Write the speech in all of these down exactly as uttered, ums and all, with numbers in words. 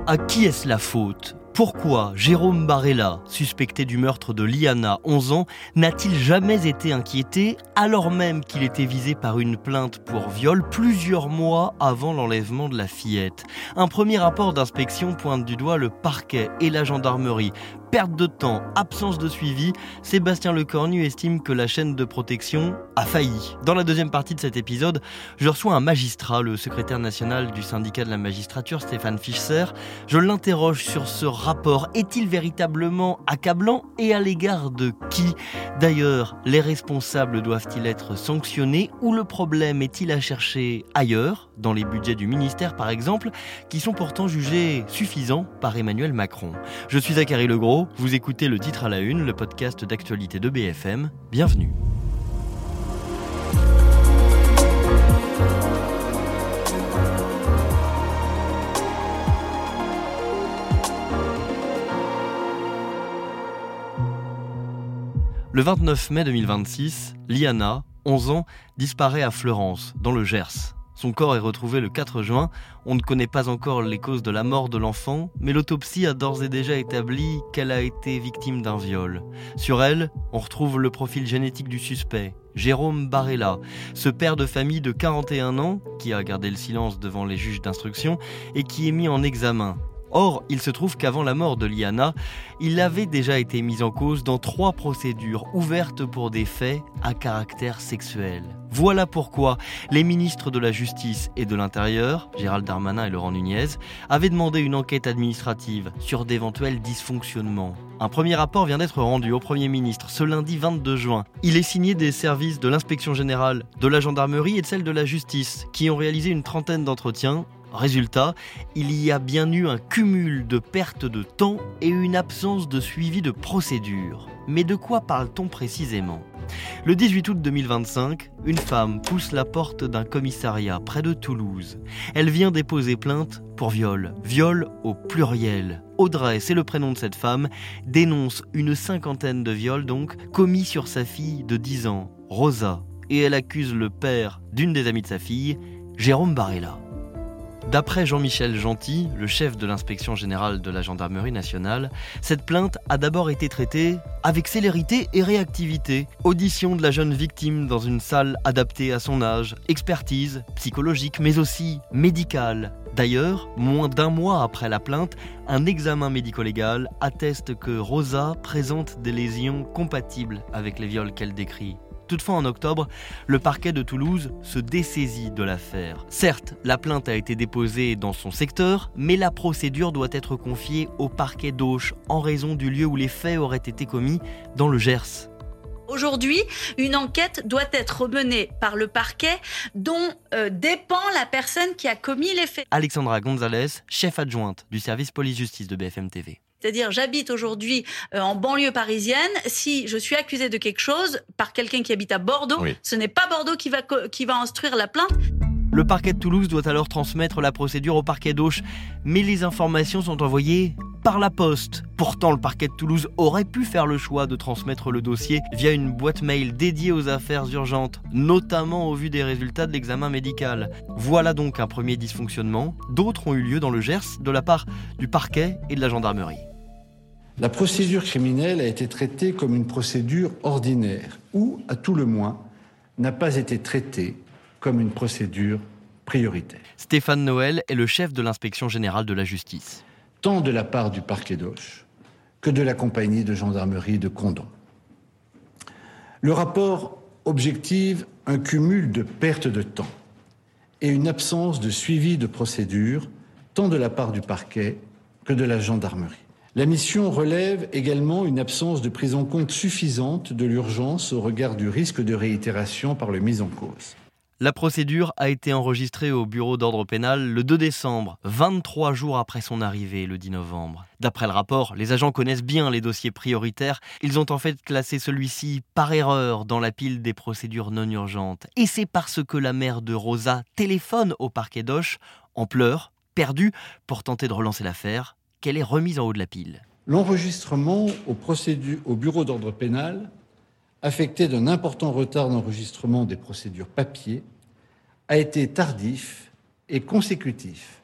À qui est-ce la faute ? Pourquoi Jérôme Barella, suspecté du meurtre de Liana, onze ans, n'a-t-il jamais été inquiété alors même qu'il était visé par une plainte pour viol plusieurs mois avant l'enlèvement de la fillette ? Un premier rapport d'inspection pointe du doigt le parquet et la gendarmerie. Perte de temps, absence de suivi, Sébastien Lecornu estime que la chaîne de protection a failli. Dans la deuxième partie de cet épisode, je reçois un magistrat, le secrétaire national du syndicat de la magistrature, Stéphane Fischer. Je l'interroge sur ce rapport. Est-il véritablement accablant et à l'égard de qui ? D'ailleurs, les responsables doivent-ils être sanctionnés ou le problème est-il à chercher ailleurs, dans les budgets du ministère par exemple, qui sont pourtant jugés suffisants par Emmanuel Macron ? Je suis Zachary Legros. Vous écoutez Le Titre à la Une, le podcast d'actualité de B F M. Bienvenue. Le vingt-neuf mai deux mille vingt-six, Liana, onze ans, disparaît à Fleurance, dans le Gers. Son corps est retrouvé le quatre juin. On ne connaît pas encore les causes de la mort de l'enfant, mais l'autopsie a d'ores et déjà établi qu'elle a été victime d'un viol. Sur elle, on retrouve le profil génétique du suspect, Jérôme Barella, ce père de famille de quarante et un ans, qui a gardé le silence devant les juges d'instruction et qui est mis en examen. Or, il se trouve qu'avant la mort de Liana, il avait déjà été mis en cause dans trois procédures ouvertes pour des faits à caractère sexuel. Voilà pourquoi les ministres de la Justice et de l'Intérieur, Gérald Darmanin et Laurent Nunez, avaient demandé une enquête administrative sur d'éventuels dysfonctionnements. Un premier rapport vient d'être rendu au Premier ministre ce lundi vingt-deux juin. Il est signé des services de l'Inspection générale, de la gendarmerie et de celle de la Justice, qui ont réalisé une trentaine d'entretiens. Résultat, il y a bien eu un cumul de pertes de temps et une absence de suivi de procédure. Mais de quoi parle-t-on précisément ? Le dix-huit août deux mille vingt-cinq, une femme pousse la porte d'un commissariat près de Toulouse. Elle vient déposer plainte pour viol. Viol au pluriel. Audrey, c'est le prénom de cette femme, dénonce une cinquantaine de viols donc commis sur sa fille de dix ans, Rosa. Et elle accuse le père d'une des amies de sa fille, Jérôme Barella. D'après Jean-Michel Gentil, le chef de l'inspection générale de la gendarmerie nationale, cette plainte a d'abord été traitée avec célérité et réactivité. Audition de la jeune victime dans une salle adaptée à son âge, expertise psychologique mais aussi médicale. D'ailleurs, moins d'un mois après la plainte, un examen médico-légal atteste que Rosa présente des lésions compatibles avec les viols qu'elle décrit. Toutefois, en octobre, le parquet de Toulouse se dessaisit de l'affaire. Certes, la plainte a été déposée dans son secteur, mais la procédure doit être confiée au parquet d'Auch en raison du lieu où les faits auraient été commis, dans le Gers. Aujourd'hui, une enquête doit être menée par le parquet dont euh, dépend la personne qui a commis les faits. Alexandra Gonzalez, chef adjointe du service police-justice de B F M T V. C'est-à-dire, j'habite aujourd'hui euh, en banlieue parisienne. Si je suis accusée de quelque chose par quelqu'un qui habite à Bordeaux, oui. Ce n'est pas Bordeaux qui va, co- qui va instruire la plainte. Le parquet de Toulouse doit alors transmettre la procédure au parquet d'Auch, mais les informations sont envoyées par la poste. Pourtant, le parquet de Toulouse aurait pu faire le choix de transmettre le dossier via une boîte mail dédiée aux affaires urgentes, notamment au vu des résultats de l'examen médical. Voilà donc un premier dysfonctionnement. D'autres ont eu lieu dans le Gers de la part du parquet et de la gendarmerie. La procédure criminelle a été traitée comme une procédure ordinaire ou, à tout le moins, n'a pas été traitée comme une procédure prioritaire. Stéphane Noël est le chef de l'inspection générale de la justice. Tant de la part du parquet d'Auch que de la compagnie de gendarmerie de Condom. Le rapport objective un cumul de pertes de temps et une absence de suivi de procédure tant de la part du parquet que de la gendarmerie. La mission relève également une absence de prise en compte suffisante de l'urgence au regard du risque de réitération par le mis en cause. La procédure a été enregistrée au bureau d'ordre pénal le deux décembre, vingt-trois jours après son arrivée le dix novembre. D'après le rapport, les agents connaissent bien les dossiers prioritaires. Ils ont en fait classé celui-ci par erreur dans la pile des procédures non urgentes. Et c'est parce que la mère de Rosa téléphone au parquet d'Auch, en pleurs, perdue, pour tenter de relancer l'affaire, qu'elle est remise en haut de la pile. L'enregistrement au, procédu- au bureau d'ordre pénal, affecté d'un important retard d'enregistrement des procédures papier, a été tardif et consécutif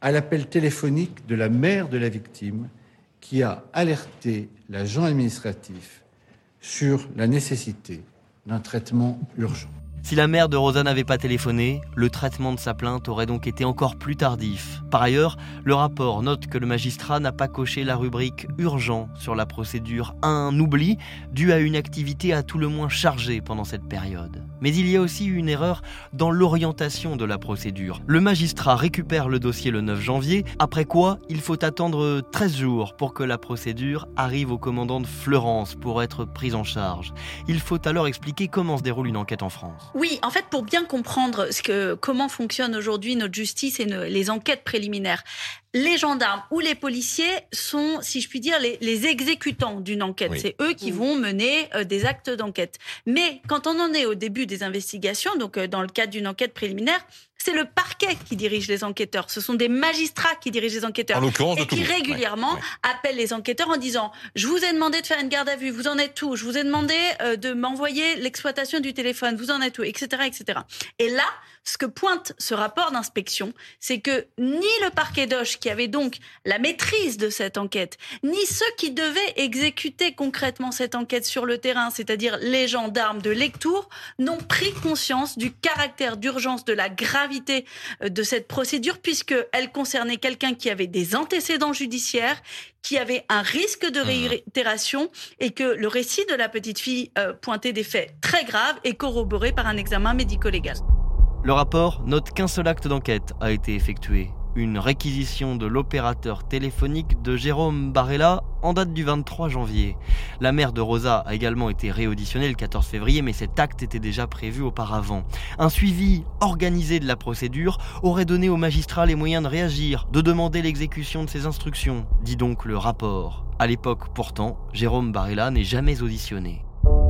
à l'appel téléphonique de la mère de la victime qui a alerté l'agent administratif sur la nécessité d'un traitement urgent. Si la mère de Rosa n'avait pas téléphoné, le traitement de sa plainte aurait donc été encore plus tardif. Par ailleurs, le rapport note que le magistrat n'a pas coché la rubrique « urgent » sur la procédure, un oubli dû à une activité à tout le moins chargée pendant cette période. Mais il y a aussi une erreur dans l'orientation de la procédure. Le magistrat récupère le dossier le neuf janvier, après quoi il faut attendre treize jours pour que la procédure arrive au commandant de Fleurance pour être prise en charge. Il faut alors expliquer comment se déroule une enquête en France. Oui, en fait, pour bien comprendre ce que, comment fonctionne aujourd'hui notre justice et nos, les enquêtes préliminaires, les gendarmes ou les policiers sont, si je puis dire, les, les exécutants d'une enquête. Oui. C'est eux qui vont mener euh, des actes d'enquête. Mais quand on en est au début des investigations, donc euh, dans le cadre d'une enquête préliminaire, c'est le parquet qui dirige les enquêteurs. Ce sont des magistrats qui dirigent les enquêteurs. En l'occurrence de et qui Toulouse. régulièrement ouais, ouais. appellent les enquêteurs en disant « Je vous ai demandé de faire une garde à vue, vous en êtes où ? Je vous ai demandé euh, de m'envoyer l'exploitation du téléphone, vous en êtes où ?» et cetera, et cetera. Et là, ce que pointe ce rapport d'inspection, c'est que ni le parquet d'Auch, qui avait donc la maîtrise de cette enquête, ni ceux qui devaient exécuter concrètement cette enquête sur le terrain, c'est-à-dire les gendarmes de Lectoure, n'ont pris conscience du caractère d'urgence, de la gravité de cette procédure, puisqu'elle concernait quelqu'un qui avait des antécédents judiciaires, qui avait un risque de réitération, et que le récit de la petite fille euh, pointait des faits très graves et corroborés par un examen médico-légal. Le rapport note qu'un seul acte d'enquête a été effectué. Une réquisition de l'opérateur téléphonique de Jérôme Barella en date du vingt-trois janvier. La mère de Rosa a également été réauditionnée le quatorze février, mais cet acte était déjà prévu auparavant. Un suivi organisé de la procédure aurait donné aux magistrats les moyens de réagir, de demander l'exécution de ces instructions, dit donc le rapport. À l'époque, pourtant, Jérôme Barella n'est jamais auditionné.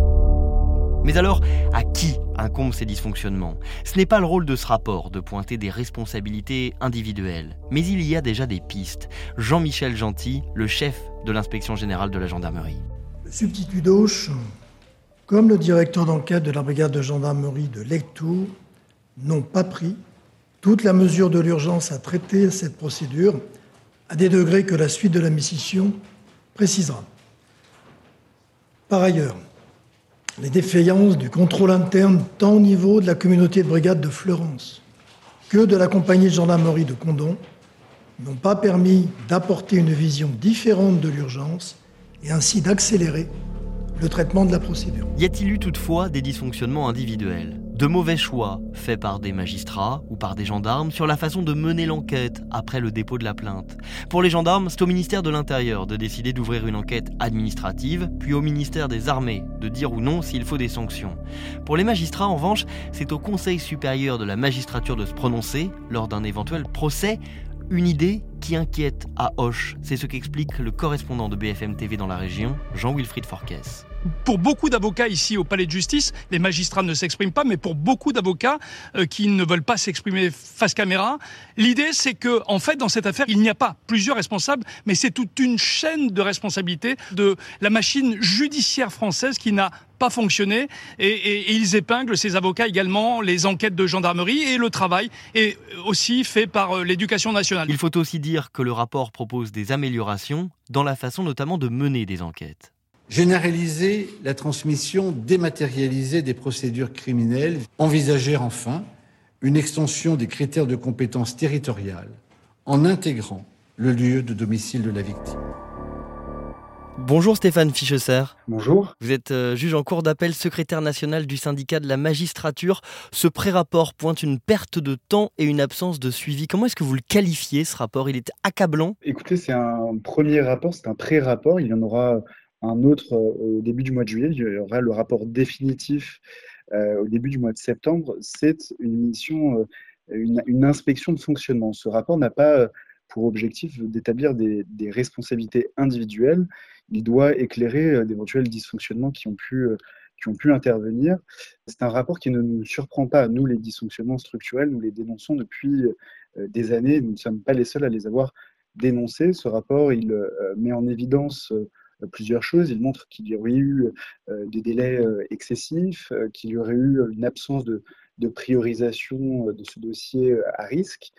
Mais alors, à qui incombent ces dysfonctionnements ? Ce n'est pas le rôle de ce rapport de pointer des responsabilités individuelles, mais il y a déjà des pistes. Jean-Michel Gentil, le chef de l'inspection générale de la gendarmerie. Le substitut d'Auch, comme le directeur d'enquête de la brigade de gendarmerie de Lectoure, n'ont pas pris toute la mesure de l'urgence à traiter cette procédure, à des degrés que la suite de la mission précisera. Par ailleurs, les défaillances du contrôle interne tant au niveau de la communauté de brigade de Fleurance que de la compagnie de gendarmerie de Condom n'ont pas permis d'apporter une vision différente de l'urgence et ainsi d'accélérer le traitement de la procédure. Y a-t-il eu toutefois des dysfonctionnements individuels ? De mauvais choix faits par des magistrats ou par des gendarmes sur la façon de mener l'enquête après le dépôt de la plainte. Pour les gendarmes, c'est au ministère de l'Intérieur de décider d'ouvrir une enquête administrative, puis au ministère des Armées de dire ou non s'il faut des sanctions. Pour les magistrats, en revanche, c'est au Conseil supérieur de la magistrature de se prononcer lors d'un éventuel procès. Une idée qui inquiète à Auch. C'est ce qu'explique le correspondant de B F M T V dans la région, Jean-Wilfried Forquès. Pour beaucoup d'avocats ici au Palais de Justice, les magistrats ne s'expriment pas, mais pour beaucoup d'avocats euh, qui ne veulent pas s'exprimer face caméra, l'idée c'est que, en fait, dans cette affaire, il n'y a pas plusieurs responsables, mais c'est toute une chaîne de responsabilité de la machine judiciaire française qui n'a pas fonctionné, et, et, et ils épinglent, ces avocats également, les enquêtes de gendarmerie et le travail est aussi fait par euh, l'éducation nationale. Il faut aussi dire que le rapport propose des améliorations dans la façon notamment de mener des enquêtes. Généraliser la transmission dématérialisée des procédures criminelles. Envisager enfin une extension des critères de compétences territoriales en intégrant le lieu de domicile de la victime. Bonjour Stéphane Fichesser. Bonjour. Vous êtes euh, juge en cour d'appel, secrétaire national du syndicat de la magistrature. Ce pré-rapport pointe une perte de temps et une absence de suivi. Comment est-ce que vous le qualifiez, ce rapport ? Il est accablant ? Écoutez, c'est un premier rapport, c'est un pré-rapport. Il y en aura un autre au début du mois de juillet. Il y aura le rapport définitif euh, au début du mois de septembre. C'est une mission, euh, une, une inspection de fonctionnement. Ce rapport n'a pas pour objectif d'établir des, des responsabilités individuelles. Il doit éclairer d'éventuels dysfonctionnements qui ont pu, qui ont pu intervenir. C'est un rapport qui ne nous surprend pas. Nous, les dysfonctionnements structurels, nous les dénonçons depuis des années. Nous ne sommes pas les seuls à les avoir dénoncés. Ce rapport, il met en évidence plusieurs choses. Il montre qu'il y aurait eu des délais excessifs, qu'il y aurait eu une absence de, de priorisation de ce dossier à risque.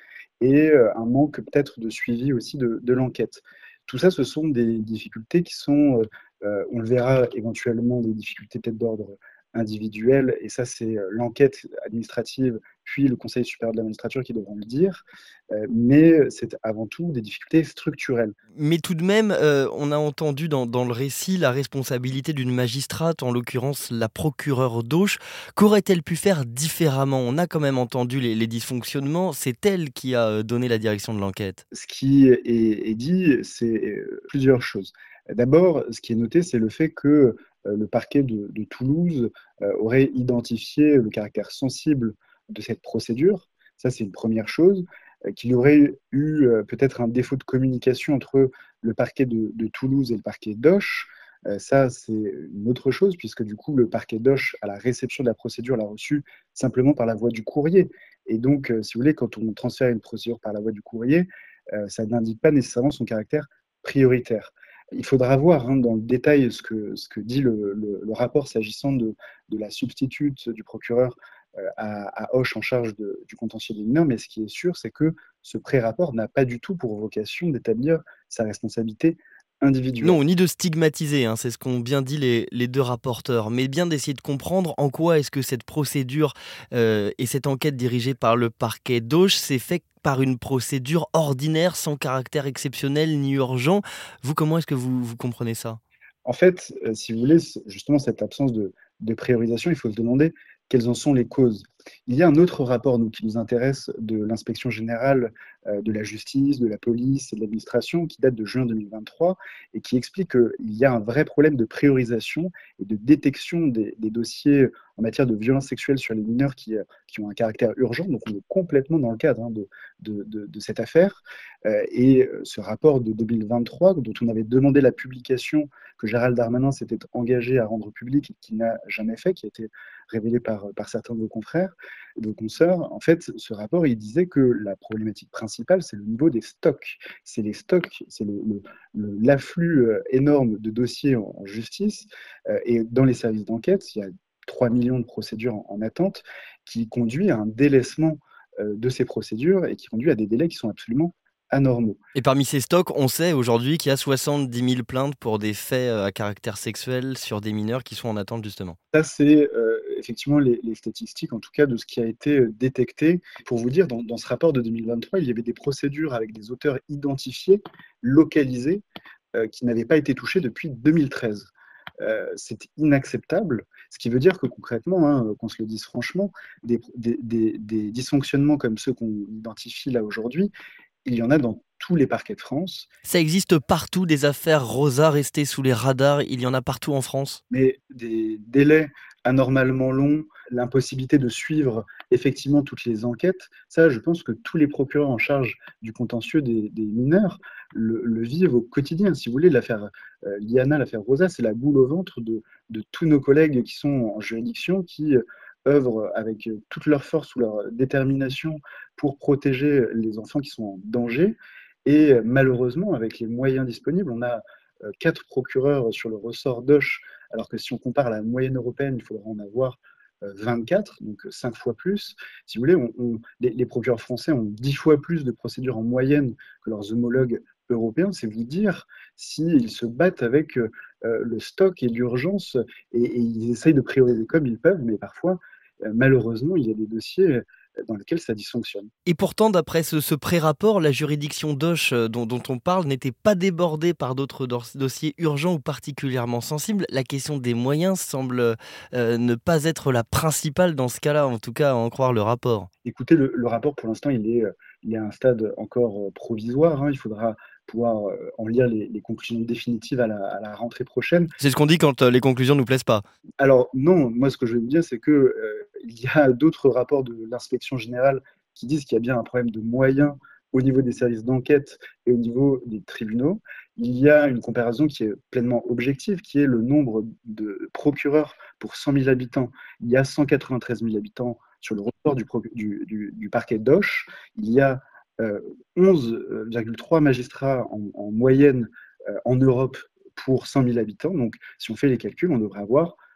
et euh, un manque peut-être de suivi aussi de, de l'enquête. Tout ça, ce sont des difficultés qui sont, euh, euh, on le verra éventuellement, des difficultés peut-être d'ordre individuel, et ça c'est euh, l'enquête administrative, puis le Conseil supérieur de la magistrature qui devront le dire, euh, mais c'est avant tout des difficultés structurelles. Mais tout de même, euh, on a entendu dans, dans le récit la responsabilité d'une magistrate, en l'occurrence la procureure d'Auch. Qu'aurait-elle pu faire différemment? On a quand même entendu les, les dysfonctionnements. C'est elle qui a euh, donné la direction de l'enquête. Ce qui est, est dit, c'est euh, plusieurs choses. D'abord, ce qui est noté, c'est le fait que euh, le parquet de, de Toulouse euh, aurait identifié le caractère sensible de cette procédure. Ça, c'est une première chose. Euh, qu'il y aurait eu euh, peut-être un défaut de communication entre le parquet de, de Toulouse et le parquet d'Auch. Euh, ça, c'est une autre chose, puisque du coup, le parquet d'Auch, à la réception de la procédure, l'a reçue simplement par la voie du courrier. Et donc, euh, si vous voulez, quand on transfère une procédure par la voie du courrier, euh, ça n'indique pas nécessairement son caractère prioritaire. Il faudra voir hein, dans le détail ce que, ce que dit le, le, le rapport s'agissant de, de la substitute du procureur euh, à, à Auch en charge de, du contentieux des mineurs, mais ce qui est sûr, c'est que ce pré-rapport n'a pas du tout pour vocation d'établir sa responsabilité individuelle. Non, ni de stigmatiser, hein, c'est ce qu'ont bien dit les, les deux rapporteurs, mais bien d'essayer de comprendre en quoi est-ce que cette procédure euh, et cette enquête dirigée par le parquet d'Auch s'est faite par une procédure ordinaire, sans caractère exceptionnel ni urgent. Vous, comment est-ce que vous, vous comprenez ça? En fait, euh, si vous voulez, justement, cette absence de, de priorisation, il faut se demander quelles en sont les causes. Il y a un autre rapport nous, qui nous intéresse de l'inspection générale euh, de la justice, de la police et de l'administration qui date de juin deux mille vingt-trois et qui explique qu'il y a un vrai problème de priorisation et de détection des, des dossiers en matière de violences sexuelles sur les mineurs qui, qui ont un caractère urgent. Donc on est complètement dans le cadre hein, de, de, de, de cette affaire. Euh, et ce rapport de deux mille vingt-trois, dont on avait demandé la publication, que Gérald Darmanin s'était engagé à rendre public et qui n'a jamais fait, qui a été révélé par, par certains de vos confrères, de vos consoeurs, en fait, ce rapport, il disait que la problématique principale, c'est le niveau des stocks. C'est les stocks, c'est le, le, le, l'afflux énorme de dossiers en, en justice. Euh, et dans les services d'enquête, il y a trois millions de procédures en, en attente qui conduit à un délaissement euh, de ces procédures et qui conduit à des délais qui sont absolument anormaux. Et parmi ces stocks, on sait aujourd'hui qu'il y a soixante-dix mille plaintes pour des faits à caractère sexuel sur des mineurs qui sont en attente justement. Ça, c'est euh, effectivement les, les statistiques, en tout cas, de ce qui a été détecté. Pour vous dire, dans, dans ce rapport de deux mille vingt-trois, il y avait des procédures avec des auteurs identifiés, localisés, euh, qui n'avaient pas été touchés depuis deux mille treize. Euh, c'est inacceptable, ce qui veut dire que concrètement, hein, qu'on se le dise franchement, des, des, des, des dysfonctionnements comme ceux qu'on identifie là aujourd'hui, il y en a dans tous les parquets de France. Ça existe partout, des affaires Rosa restées sous les radars, il y en a partout en France. Mais des délais anormalement longs, l'impossibilité de suivre effectivement toutes les enquêtes, ça, je pense que tous les procureurs en charge du contentieux des, des mineurs le, le vivent au quotidien. Si vous voulez, l'affaire euh, Liana, l'affaire Rosa, c'est la boule au ventre de, de tous nos collègues qui sont en juridiction, qui œuvrent avec toute leur force ou leur détermination pour protéger les enfants qui sont en danger. Et malheureusement, avec les moyens disponibles, on a quatre procureurs sur le ressort d'Auch, alors que si on compare à la moyenne européenne, il faudra en avoir vingt-quatre, donc cinq fois plus. Si vous voulez, on, on, les, les procureurs français ont dix fois plus de procédures en moyenne que leurs homologues européens. C'est vous dire s'ils se battent avec euh, le stock et l'urgence, et, et ils essayent de prioriser comme ils peuvent, mais parfois, euh, malheureusement, il y a des dossiers dans lesquels ça dysfonctionne. Et pourtant, d'après ce, ce pré-rapport, la juridiction d'Auch dont, dont on parle n'était pas débordée par d'autres do- dossiers urgents ou particulièrement sensibles. La question des moyens semble euh, ne pas être la principale dans ce cas-là, en tout cas à en croire le rapport. Écoutez, le, le rapport, pour l'instant, il est, il est à un stade encore provisoire. Hein. Il faudra pouvoir en lire les, les conclusions définitives à la, à la rentrée prochaine. C'est ce qu'on dit quand euh, les conclusions ne nous plaisent pas. Alors non, moi ce que je vais vous dire, c'est qu'il euh, y a d'autres rapports de l'inspection générale qui disent qu'il y a bien un problème de moyens au niveau des services d'enquête et au niveau des tribunaux. Il y a une comparaison qui est pleinement objective, qui est le nombre de procureurs pour cent mille habitants. Il y a cent quatre-vingt-treize mille habitants sur le ressort du, du, du, du parquet d'Auch. Il y a euh, onze virgule trois magistrats en, en moyenne euh, en Europe pour cent mille habitants. Donc, si on fait les calculs, on devrait avoir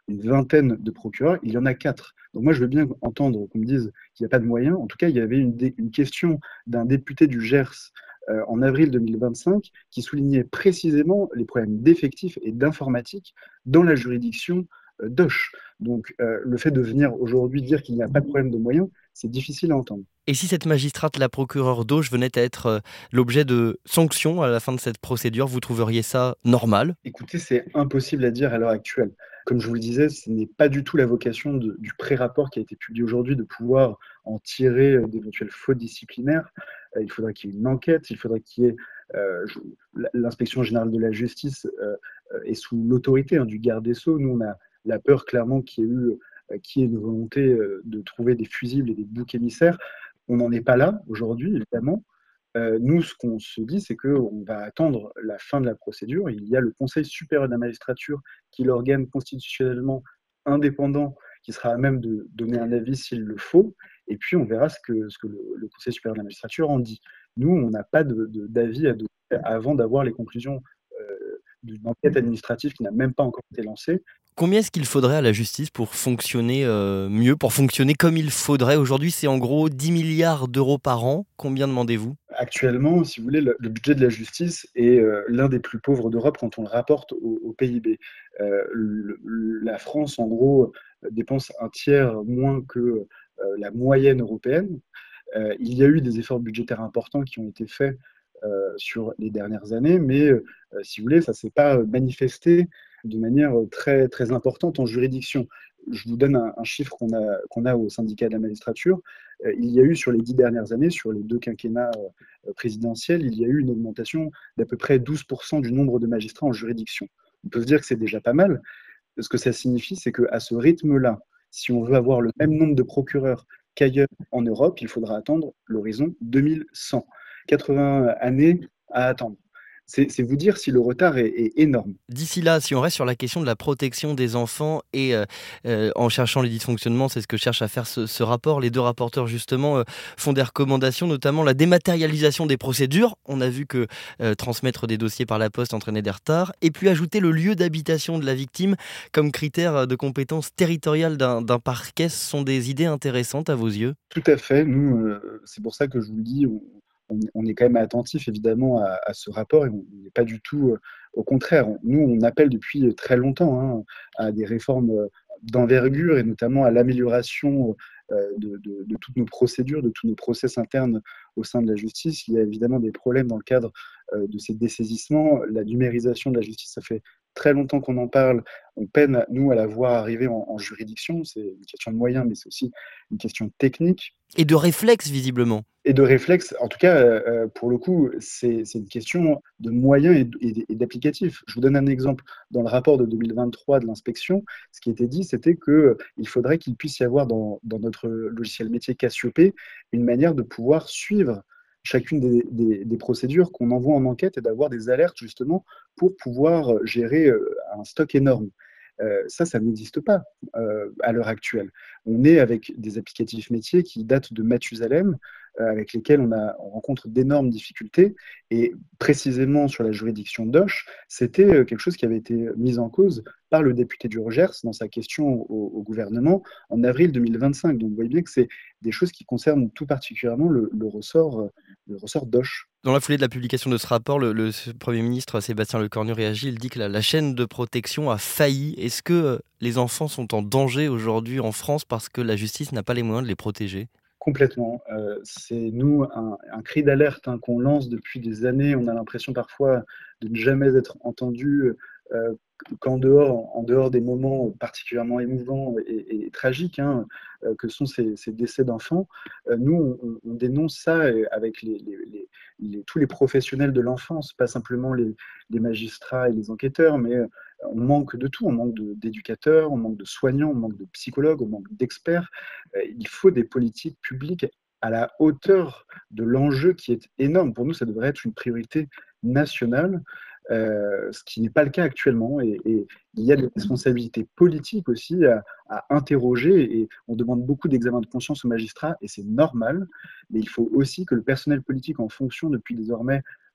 une vingtaine de procureurs, il y en a quatre. Donc moi, je veux bien entendre qu'on me dise qu'il n'y a pas de moyens. En tout cas, il y avait une, dé- une question d'un député du Gers euh, en avril deux mille vingt-cinq qui soulignait précisément les problèmes d'effectifs et d'informatique dans la juridiction euh, d'Auch. Donc euh, le fait de venir aujourd'hui dire qu'il n'y a pas de problème de moyens, c'est difficile à entendre. Et si cette magistrate, la procureure d'Auch, venait à être euh, l'objet de sanctions à la fin de cette procédure, vous trouveriez ça normal? Écoutez, c'est impossible à dire à l'heure actuelle. Comme je vous le disais, ce n'est pas du tout la vocation de- du pré-rapport qui a été publié aujourd'hui de pouvoir en tirer euh, d'éventuelles fautes disciplinaires. Euh, il faudrait qu'il y ait une enquête, il faudrait qu'il y ait euh, je- l- l'inspection générale de la justice euh, euh, est sous l'autorité hein, du garde des Sceaux. Nous, on a la peur clairement qu'il y ait eu euh, qu'il y ait une volonté euh, de trouver des fusibles et des boucs émissaires. On n'en est pas là aujourd'hui, évidemment. Euh, nous, ce qu'on se dit, c'est qu'on va attendre la fin de la procédure. Il y a le Conseil supérieur de la magistrature, qui est l'organe constitutionnellement indépendant, qui sera à même de donner un avis s'il le faut. Et puis, on verra ce que, ce que le, le Conseil supérieur de la magistrature en dit. Nous, on n'a pas de- de- d'avis à donner avant d'avoir les conclusions euh, d'une enquête administrative qui n'a même pas encore été lancée. Combien est-ce qu'il faudrait à la justice pour fonctionner euh, mieux, pour fonctionner comme il faudrait? Aujourd'hui, c'est en gros dix milliards d'euros par an. Combien demandez-vous? Actuellement, si vous voulez, le, le budget de la justice est euh, l'un des plus pauvres d'Europe quand on le rapporte au, au P I B. Euh, le- le- la France, en gros, euh, dépense un tiers moins que euh, la moyenne européenne. Euh, il y a eu des efforts budgétaires importants qui ont été faits euh, sur les dernières années, mais euh, si vous voulez, ça ne s'est pas manifesté de manière très, très importante en juridiction. Je vous donne un, un chiffre qu'on a, qu'on a au syndicat de la magistrature. Euh, il y a eu sur les dix dernières années, sur les deux quinquennats euh, présidentiels, il y a eu une augmentation d'à peu près douze pour cent du nombre de magistrats en juridiction. On peut se dire que c'est déjà pas mal. Ce que ça signifie, c'est qu'à ce rythme-là, si on veut avoir le même nombre de procureurs qu'ailleurs en Europe, il faudra attendre l'horizon deux mille cent. quatre-vingts années à attendre. C'est c'est vous dire si le retard est, est énorme. D'ici là, si on reste sur la question de la protection des enfants et euh, euh, en cherchant les dysfonctionnements, c'est ce que cherche à faire ce, ce rapport. Les deux rapporteurs, justement, euh, font des recommandations, notamment la dématérialisation des procédures. On a vu que euh, transmettre des dossiers par la poste entraînait des retards. Et puis ajouter le lieu d'habitation de la victime comme critère de compétence territoriale d'un d'un parquet. Ce sont des idées intéressantes à vos yeux? Tout à fait. Nous, euh, c'est pour ça que je vous le dis, on, on- on est quand même attentif évidemment à, à ce rapport et on n'est pas du tout, euh, au contraire. On- nous, on appelle depuis très longtemps hein, à des réformes euh, d'envergure et notamment à l'amélioration euh, de, de- de toutes nos procédures, de tous nos process internes au sein de la justice. Il y a évidemment des problèmes dans le cadre euh, de ces dessaisissements. La numérisation de la justice, ça fait très longtemps qu'on en parle. On peine, nous, à la voir arriver en, en juridiction. C'est une question de moyens, mais c'est aussi une question technique Et de réflexe, visiblement. et de réflexe. En tout cas, euh, pour le coup, c'est c'est une question de moyens et, d- et d- et d'applicatifs. Je vous donne un exemple. Dans le rapport de deux mille vingt-trois de l'inspection, ce qui était dit, c'était qu'il faudrait qu'il puisse y avoir dans, dans notre logiciel métier Cassiopée une manière de pouvoir suivre chacune des, des- des procédures qu'on envoie en enquête et d'avoir des alertes justement pour pouvoir gérer euh, un stock énorme. Euh, ça, ça n'existe pas euh, à l'heure actuelle. On est avec des applicatifs métiers qui datent de Mathusalem, euh, avec lesquels on, a, on rencontre d'énormes difficultés. Et précisément sur la juridiction d'Auch, c'était euh, quelque chose qui avait été mis en cause par le député du Gers dans sa question au, au gouvernement en avril deux mille vingt-cinq. Donc vous voyez bien que c'est des choses qui concernent tout particulièrement le, le ressort, euh, le ressort d'Auch. Dans la foulée de la publication de ce rapport, le, le Premier ministre Sébastien Lecornu réagit. Il dit que la, la chaîne de protection a failli. Est-ce que euh, les enfants sont en danger aujourd'hui en France parce que la justice n'a pas les moyens de les protéger? Complètement. Euh, c'est nous un, un cri d'alerte hein, qu'on lance depuis des années. On a l'impression parfois de ne jamais être entendu, euh, qu'en dehors, en dehors des moments particulièrement émouvants et, et- et tragiques hein, euh, que sont ces, ces décès d'enfants. Euh, nous, on, on dénonce ça euh, avec les, les- les- les- tous les professionnels de l'enfance, pas simplement les, les magistrats et les enquêteurs, mais euh, on manque de tout. On manque de- d'éducateurs, on manque de soignants, on manque de psychologues, on manque d'experts. Euh, il faut des politiques publiques à la hauteur de l'enjeu qui est énorme. Pour nous, ça devrait être une priorité nationale, euh, ce qui n'est pas le cas actuellement. Et, et il y a des responsabilités politiques aussi à, à interroger. Et on demande beaucoup d'examens de conscience aux magistrats, et c'est normal. Mais il faut aussi que le personnel politique en fonction depuis désormais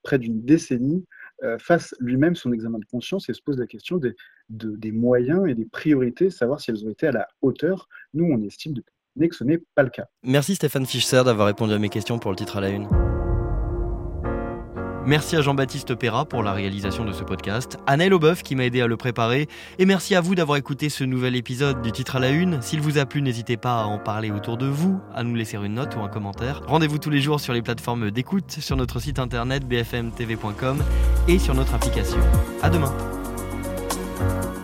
près d'une décennie, euh, fasse lui-même son examen de conscience et se pose la question des, de- des moyens et des priorités, savoir si elles ont été à la hauteur. Nous, on estime depuis que ce n'est pas le cas. Merci Stéphane Fischer d'avoir répondu à mes questions pour le titre à la une. Merci à Jean-Baptiste Perra pour la réalisation de ce podcast, à Naël Aubeuf qui m'a aidé à le préparer, et merci à vous d'avoir écouté ce nouvel épisode du Titre à la Une. S'il vous a plu, n'hésitez pas à en parler autour de vous, à nous laisser une note ou un commentaire. Rendez-vous tous les jours sur les plateformes d'écoute, sur notre site internet b f m t v point com et sur notre application. À demain.